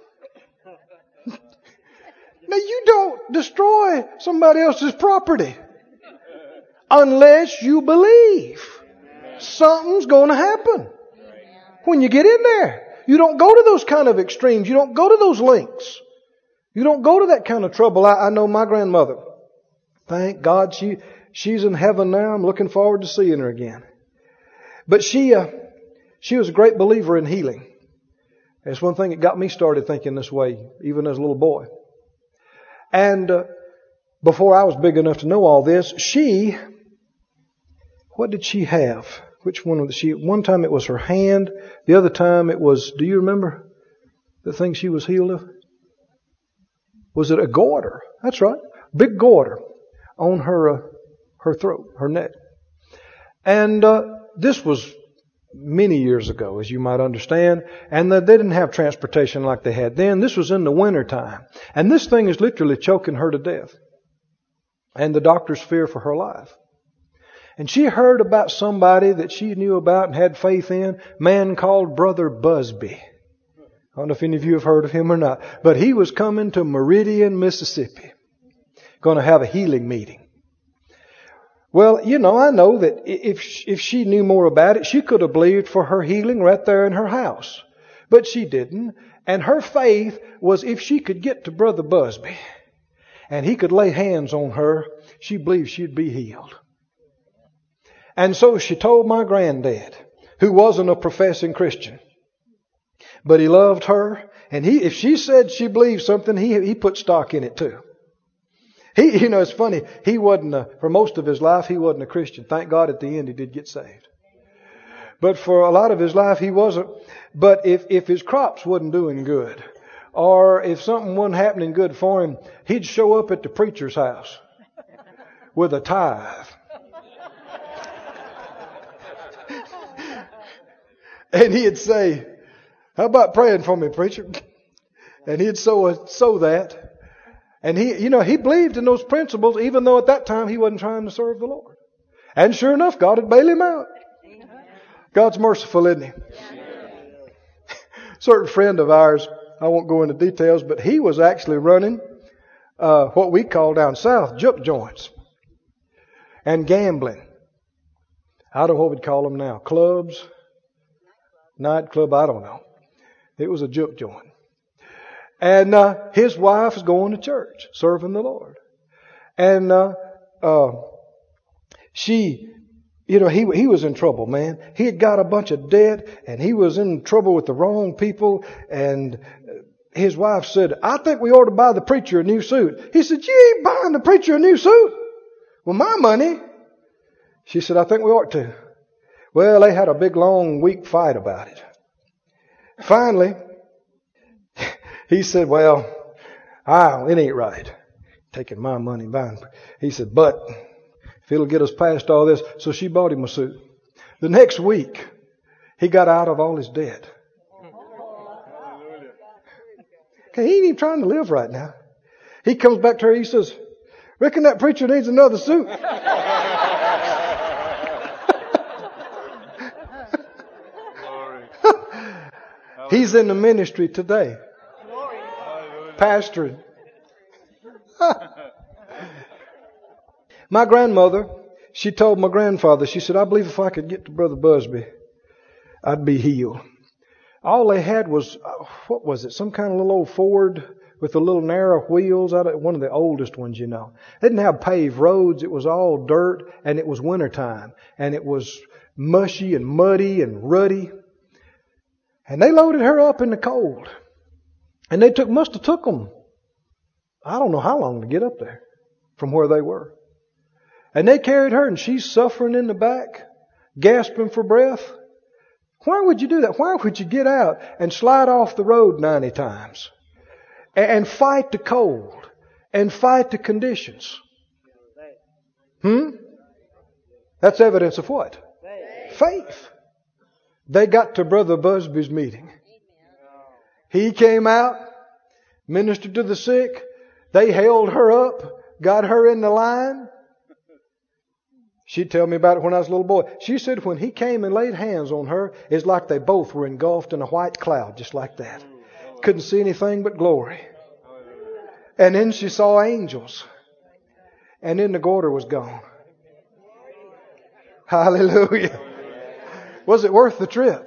Now you don't destroy somebody else's property unless you believe something's going to happen when you get in there. You don't go to those kind of extremes. You don't go to those lengths. You don't go to that kind of trouble. I know my grandmother. Thank God she's in heaven now. I'm looking forward to seeing her again. But she was a great believer in healing. That's one thing that got me started thinking this way, even as a little boy. And before I was big enough to know all this, what did she have? Which one was she? One time it was her hand. The other time it was, do you remember the thing she was healed of? Was it a goiter? That's right. Big goiter on her throat, her neck. And this was many years ago, as you might understand. And they didn't have transportation like they had then. This was in the winter time. And this thing is literally choking her to death. And the doctors fear for her life. And she heard about somebody that she knew about and had faith in, a man called Brother Busby. I don't know if any of you have heard of him or not, but he was coming to Meridian, Mississippi, going to have a healing meeting. Well, I know that if she knew more about it, she could have believed for her healing right there in her house. But she didn't. And her faith was if she could get to Brother Busby and he could lay hands on her, she believed she'd be healed. And so she told my granddad, who wasn't a professing Christian, but he loved her And if she said she believed something, he put stock in it too. It's funny. He wasn't, for most of his life, he wasn't a Christian. Thank God at the end he did get saved. But for a lot of his life, he wasn't. But if his crops wasn't doing good, or if something wasn't happening good for him, he'd show up at the preacher's house with a tithe. And he'd say, how about praying for me, preacher? And he'd sow that. And he believed in those principles, even though at that time he wasn't trying to serve the Lord. And sure enough, God would bail him out. God's merciful, isn't he? Certain friend of ours, I won't go into details, but he was actually running what we call down south juke joints and gambling. I don't know what we'd call them now. Clubs, nightclub, I don't know. It was a juke joint. And his wife was going to church, serving the Lord. And he was in trouble, man. He had got a bunch of debt, and he was in trouble with the wrong people. And his wife said, I think we ought to buy the preacher a new suit. He said, you ain't buying the preacher a new suit. Well, my money. She said, I think we ought to. Well, they had a big, long, week fight about it. Finally, he said, well, it ain't right. Taking my money and buying. He said, but if it'll get us past all this. So she bought him a suit. The next week, he got out of all his debt. Okay, he ain't even trying to live right now. He comes back to her, he says, reckon that preacher needs another suit. He's in the ministry today. Pastoring. My grandmother, she told my grandfather, she said, I believe if I could get to Brother Busby, I'd be healed. All they had was, what was it? Some kind of little old Ford with the little narrow wheels. One of the oldest ones, They didn't have paved roads. It was all dirt, and it was wintertime. And it was mushy and muddy and ruddy. And they loaded her up in the cold. And they must have took them, I don't know how long to get up there from where they were. And they carried her, and she's suffering in the back, gasping for breath. Why would you do that? Why would you get out and slide off the road 90 times and fight the cold and fight the conditions? That's evidence of what? Faith. They got to Brother Busby's meeting. He came out, ministered to the sick. They held her up, got her in the line. She'd tell me about it when I was a little boy. She said when he came and laid hands on her, it's like they both were engulfed in a white cloud, just like that. Couldn't see anything but glory. And then she saw angels. And then the goiter was gone. Hallelujah. Was it worth the trip?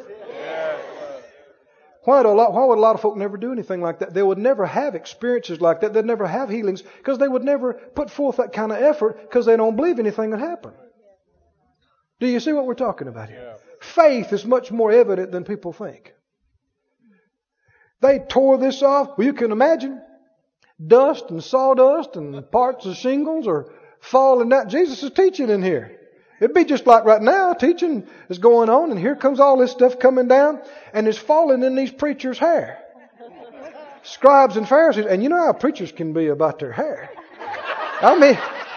Why would a lot of folk never do anything like that? They would never have experiences like that. They'd never have healings because they would never put forth that kind of effort because they don't believe anything would happen. Do you see what we're talking about here? Yeah. Faith is much more evident than people think. They tore this off. Well, you can imagine dust and sawdust and parts of shingles are falling down. Jesus is teaching in here. It'd be just like right now, teaching is going on, and here comes all this stuff coming down, and it's falling in these preachers' hair. Scribes and Pharisees. And you know how preachers can be about their hair. I mean,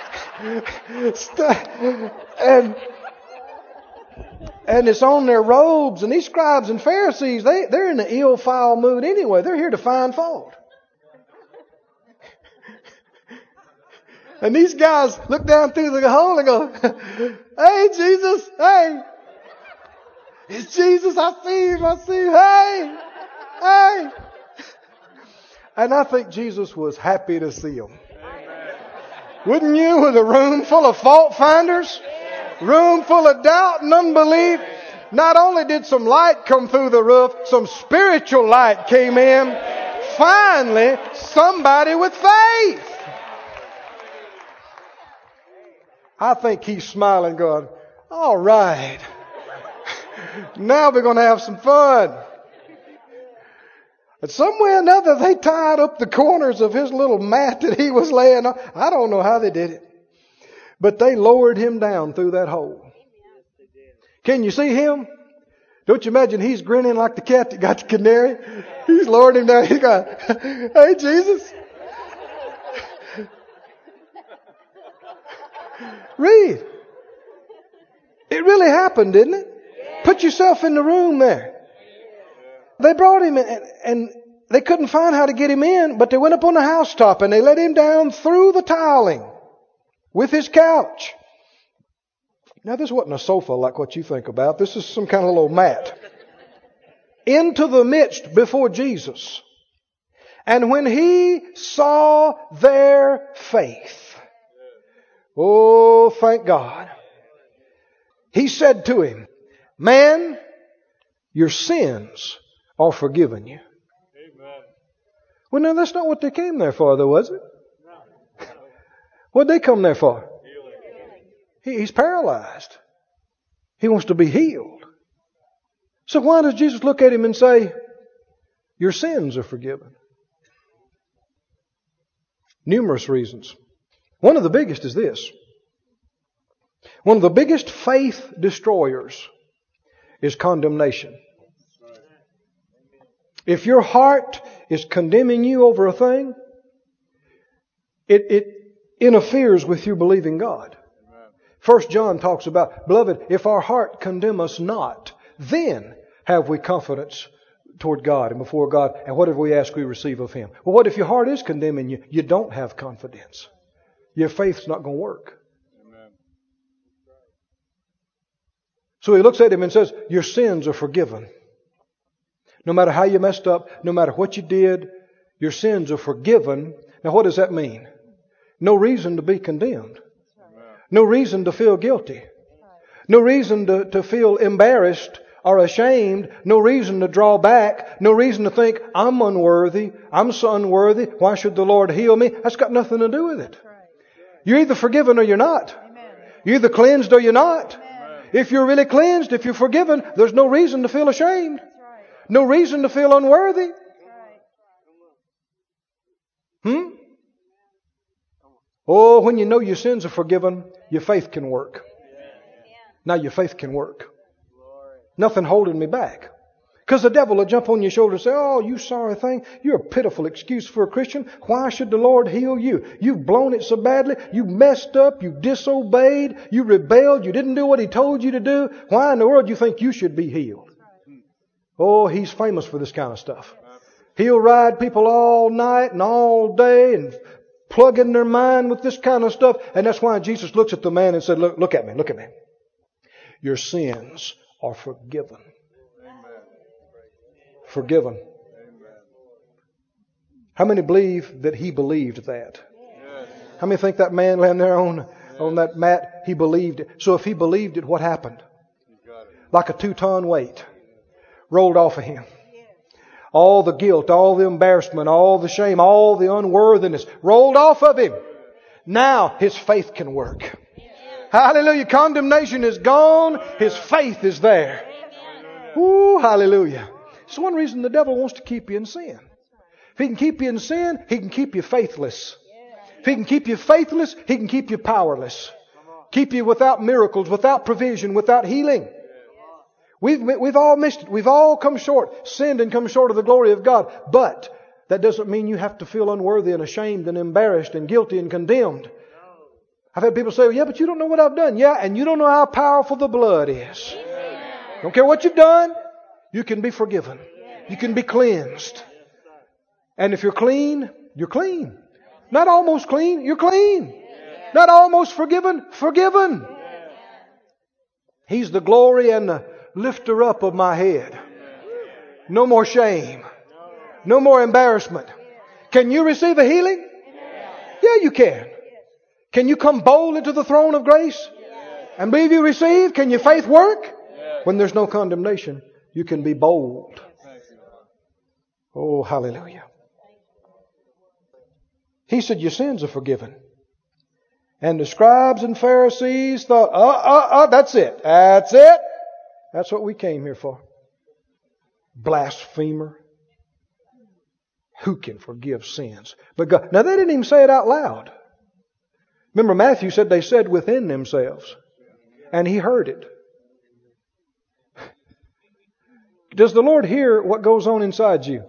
and it's on their robes, and these scribes and Pharisees, they're in an ill-foul mood anyway. They're here to find fault. And these guys look down through the hole and go, hey, Jesus, hey. It's Jesus, I see him, hey, hey. And I think Jesus was happy to see him. Wouldn't you, with a room full of fault finders? Room full of doubt and unbelief? Not only did some light come through the roof, some spiritual light came in. Finally, somebody with faith. I think he's smiling going, all right. Now we're going to have some fun. And some way or another, they tied up the corners of his little mat that he was laying on. I don't know how they did it. But they lowered him down through that hole. Can you see him? Don't you imagine he's grinning like the cat that got the canary? He's lowered him down. He's going, hey, Jesus. Read. It really happened, didn't it? Put yourself in the room there. They brought him in and they couldn't find how to get him in, but they went up on the housetop and they let him down through the tiling with his couch. Now, this wasn't a sofa like what you think about. This is some kind of little mat. Into the midst before Jesus. And when he saw their faith, oh, thank God, he said to him, man, your sins are forgiven you. Amen. Well, no, that's not what they came there for, though, was it? What did they come there for? He's paralyzed. He wants to be healed. So why does Jesus look at him and say, your sins are forgiven? Numerous reasons. One of the biggest is this. One of the biggest faith destroyers is condemnation. If your heart is condemning you over a thing, it interferes with you believing God. 1 John talks about, beloved, if our heart condemn us not, then have we confidence toward God and before God, and whatever we ask we receive of Him. Well, what if your heart is condemning you? You don't have confidence. Your faith's not going to work. Amen. So he looks at him and says, your sins are forgiven. No matter how you messed up, no matter what you did, your sins are forgiven. Now what does that mean? No reason to be condemned. No reason to feel guilty. No reason to feel embarrassed or ashamed. No reason to draw back. No reason to think, I'm unworthy. I'm so unworthy. Why should the Lord heal me? That's got nothing to do with it. You're either forgiven or you're not. You're either cleansed or you're not. If you're really cleansed, if you're forgiven, there's no reason to feel ashamed. No reason to feel unworthy. Oh, when you know your sins are forgiven, your faith can work. Now your faith can work. Nothing holding me back. Because the devil will jump on your shoulder and say, oh, you sorry thing. You're a pitiful excuse for a Christian. Why should the Lord heal you? You've blown it so badly. You messed up. You disobeyed. You rebelled. You didn't do what He told you to do. Why in the world do you think you should be healed? Oh, He's famous for this kind of stuff. He'll ride people all night and all day and plug in their mind with this kind of stuff. And that's why Jesus looks at the man and said, look at me, look at me. Your sins are forgiven. Forgiven. How many believe that he believed that? How many think that man laying there on that mat, he believed it? So if he believed it, what happened? Like a 2-ton weight rolled off of him. All the guilt, all the embarrassment, all the shame, all the unworthiness rolled off of him. Now his faith can work. Hallelujah. Condemnation is gone. His faith is there. Woo, hallelujah. It's one reason the devil wants to keep you in sin. If he can keep you in sin, he can keep you faithless. If he can keep you faithless, he can keep you powerless. Keep you without miracles, without provision, without healing. We've all missed it. We've all come short, sinned and come short of the glory of God. But that doesn't mean you have to feel unworthy and ashamed and embarrassed and guilty and condemned. I've had people say, well, yeah, but you don't know what I've done. Yeah, and you don't know how powerful the blood is. Don't care what you've done. You can be forgiven. You can be cleansed. And if you're clean, you're clean. Not almost clean, you're clean. Not almost forgiven, forgiven. He's the glory and the lifter up of my head. No more shame. No more embarrassment. Can you receive a healing? Yeah, you can. Can you come boldly to the throne of grace and believe you receive? Can your faith work? When there's no condemnation, you can be bold. Oh, hallelujah. He said, your sins are forgiven. And the scribes and Pharisees thought, that's it. That's it. That's what we came here for. Blasphemer. Who can forgive sins but God? Now, they didn't even say it out loud. Remember, Matthew said they said within themselves. And He heard it. Does the Lord hear what goes on inside you?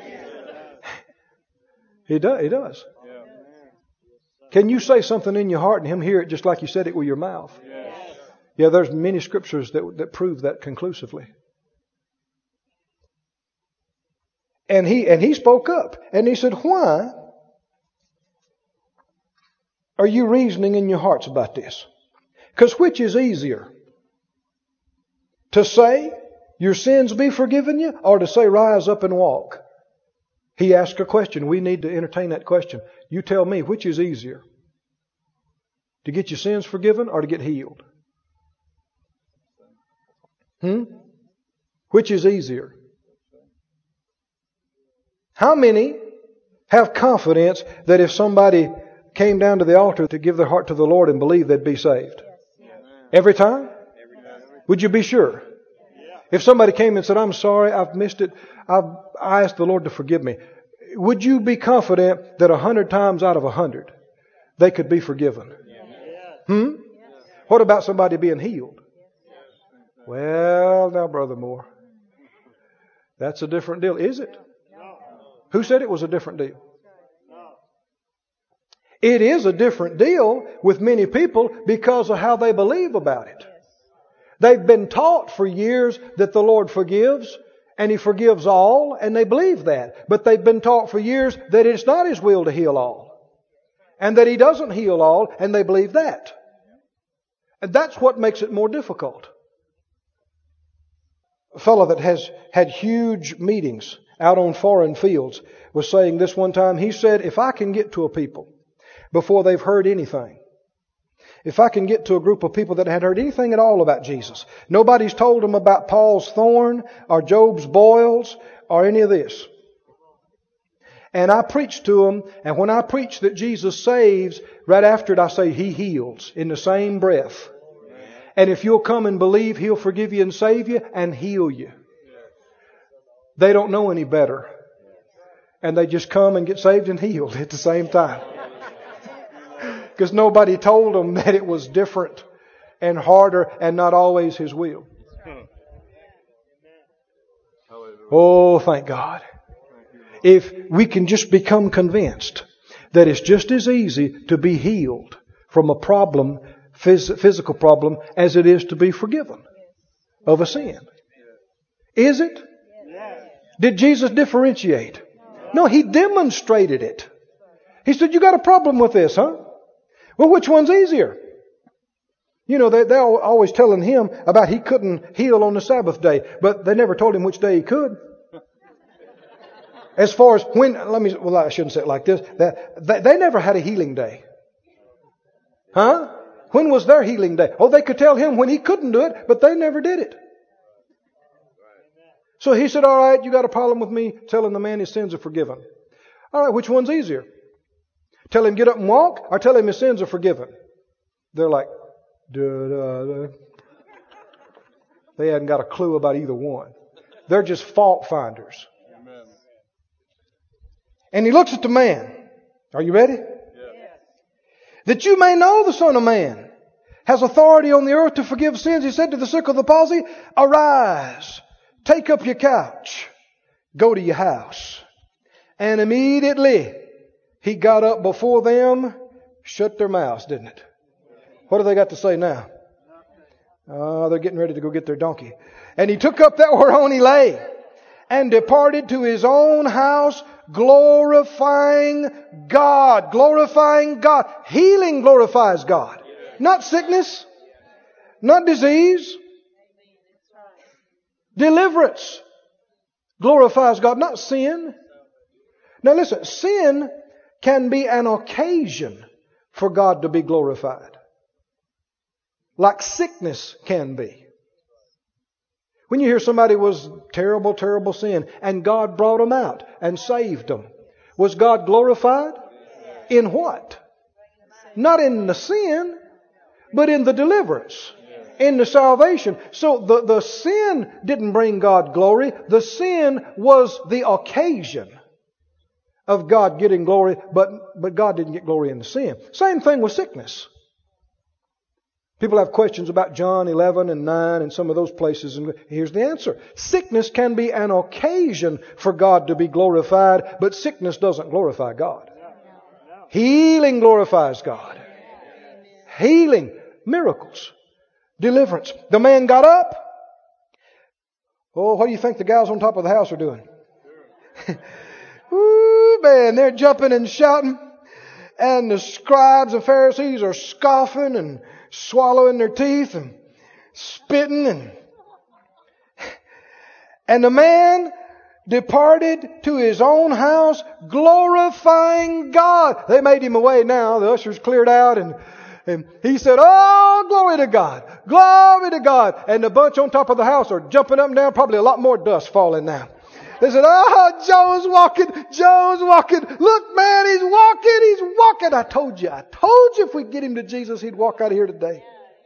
He does. He does. Can you say something in your heart and Him hear it just like you said it with your mouth? Yeah, there's many scriptures that prove that conclusively. And he spoke up and he said, why are you reasoning in your hearts about this? Because which is easier? To say your sins be forgiven you, or to say rise up and walk? He asked a question. We need to entertain that question. You tell me, which is easier? To get your sins forgiven or to get healed? Which is easier? How many have confidence that if somebody came down to the altar to give their heart to the Lord and believe they'd be saved? Every time? Would you be sure? If somebody came and said, I'm sorry, I've missed it, I asked the Lord to forgive me. Would you be confident that 100 times out of 100 they could be forgiven? What about somebody being healed? Well, now, Brother Moore, that's a different deal. Is it? Who said it was a different deal? It is a different deal with many people because of how they believe about it. They've been taught for years that the Lord forgives and He forgives all, and they believe that. But they've been taught for years that it's not His will to heal all, and that He doesn't heal all, and they believe that. And that's what makes it more difficult. A fellow that has had huge meetings out on foreign fields was saying this one time. He said, if I can get to a people before they've heard anything, if I can get to a group of people that hadn't heard anything at all about Jesus, nobody's told them about Paul's thorn or Job's boils or any of this, and I preach to them, and when I preach that Jesus saves, right after it I say He heals in the same breath. And if you'll come and believe, He'll forgive you and save you and heal you. They don't know any better. And they just come and get saved and healed at the same time. Because nobody told them that it was different and harder and not always His will. Oh, thank God. If we can just become convinced that it's just as easy to be healed from a problem, physical problem, as it is to be forgiven of a sin. Is it? Did Jesus differentiate? No, He demonstrated it. He said, you got a problem with this, huh? Well, which one's easier? You know, they're always telling Him about He couldn't heal on the Sabbath day, but they never told Him which day He could. As far as when, I shouldn't say it like this. They never had a healing day. Huh? When was their healing day? Oh, they could tell Him when He couldn't do it, but they never did it. So He said, all right, you got a problem with me telling the man his sins are forgiven. All right, which one's easier? Tell him get up and walk, or tell him his sins are forgiven? They're like, duh. They hadn't got a clue about either one. They're just fault finders. Amen. And He looks at the man. Are you ready? Yes. That you may know the Son of Man has authority on the earth to forgive sins. He said to the sick of the palsy, arise, take up your couch, go to your house. And immediately He got up before them, shut their mouths, didn't it? What do they got to say now? They're getting ready to go get their donkey. And He took up that whereon he lay and departed to His own house, glorifying God. Glorifying God. Healing glorifies God. Not sickness. Not disease. Deliverance glorifies God. Not sin. Now listen, sin can be an occasion for God to be glorified. Like sickness can be. When you hear somebody was terrible, terrible sin and God brought them out and saved them, was God glorified? In what? Not in the sin, but in the deliverance, in the salvation. So the sin didn't bring God glory. The sin was the occasion of God getting glory, but God didn't get glory in the sin. Same thing with sickness. People have questions about John 11 and 9 and some of those places, and here's the answer. Sickness can be an occasion for God to be glorified, but sickness doesn't glorify God. Healing glorifies God. Healing, miracles, deliverance. The man got up. Oh, what do you think the guys on top of the house are doing? Ooh, man, they're jumping and shouting. And the scribes and Pharisees are scoffing and swallowing their teeth and spitting. And the man departed to his own house, glorifying God. They made him away now. The ushers cleared out, and he said, "Oh, glory to God. Glory to God." And the bunch on top of the house are jumping up and down, probably a lot more dust falling now. They said, "Oh, Joe's walking. Look, man, he's walking. I told you if we get him to Jesus, he'd walk out of here today."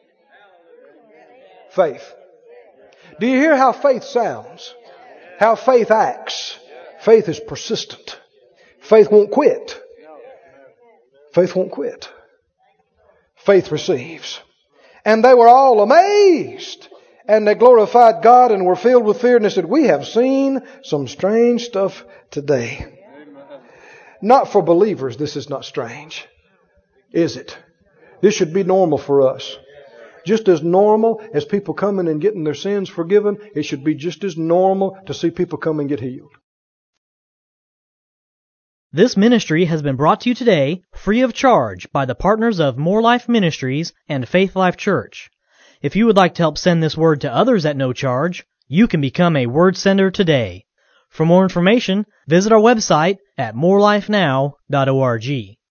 Faith. Do you hear how faith sounds? How faith acts? Faith is persistent. Faith won't quit. Faith won't quit. Faith receives. And they were all amazed. And they glorified God and were filled with fear. And they said, "We have seen some strange stuff today." Not for believers, this is not strange. Is it? This should be normal for us. Just as normal as people coming and getting their sins forgiven, it should be just as normal to see people come and get healed. This ministry has been brought to you today free of charge by the partners of More Life Ministries and Faith Life Church. If you would like to help send this word to others at no charge, you can become a word sender today. For more information, visit our website at morelifenow.org.